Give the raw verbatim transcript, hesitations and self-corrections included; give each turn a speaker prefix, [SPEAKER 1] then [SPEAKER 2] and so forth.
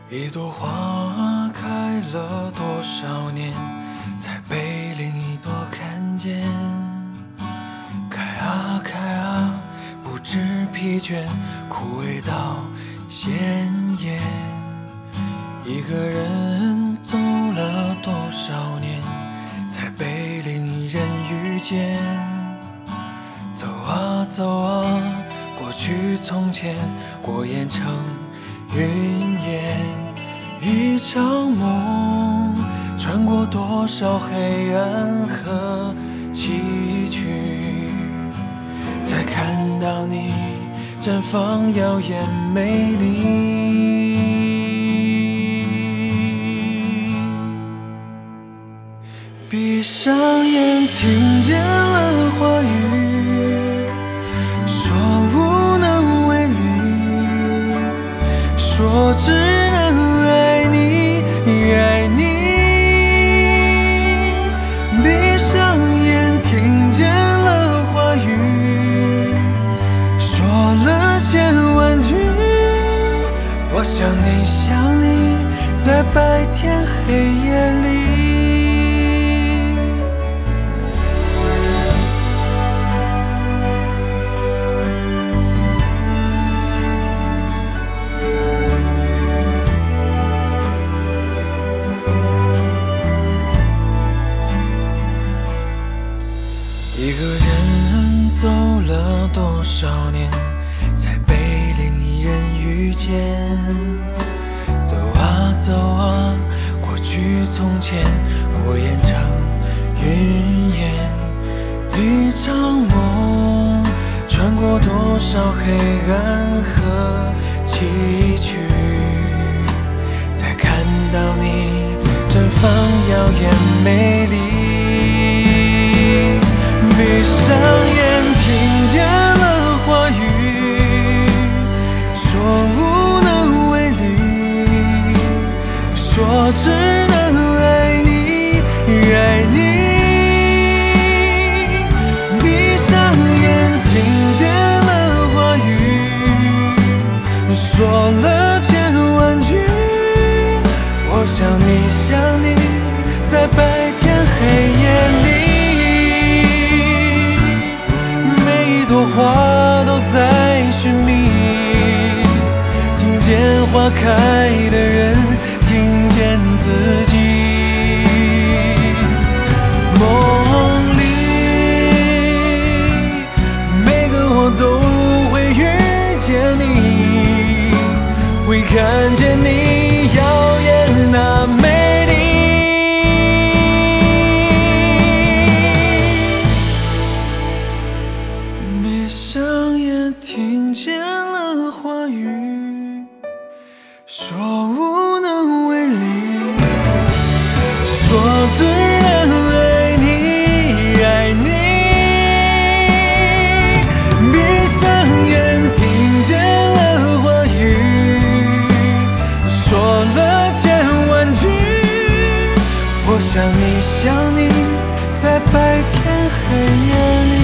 [SPEAKER 1] 一朵花开了多少年，才被另一朵看见。开啊开啊，不知疲倦，枯萎到鲜艳。一个人走了多少年，才被另一人遇见。走啊走啊，过去从前，过眼成云烟。一场梦，穿过多少黑暗和崎岖，才看到你绽放耀眼美丽。闭上眼，听见了话语，说无能为力，说只能爱你，爱你。闭上眼，听见了话语，说了千万句，我想你想你，在白天黑夜里。一个人走了多少年，才被另一人遇见。走啊走啊，过去从前，过眼成云烟。一场梦，穿过多少黑暗和崎岖，才看到你绽放耀眼美丽。闭上眼，听见了话语，说无能为力，说只能爱你，爱你。闭上眼，听见了话语，说了千万句，我想你想你，在白天黑夜里。每朵花都在寻觅，听见花开的人，听见自己。梦里每个我都会遇见你，会看见你耀眼那美丽。闭上眼，听见了话语，说无能为力，说只能爱你，爱你。闭上眼，听见了话语，说了千万句，我想你想你，在白天黑夜里。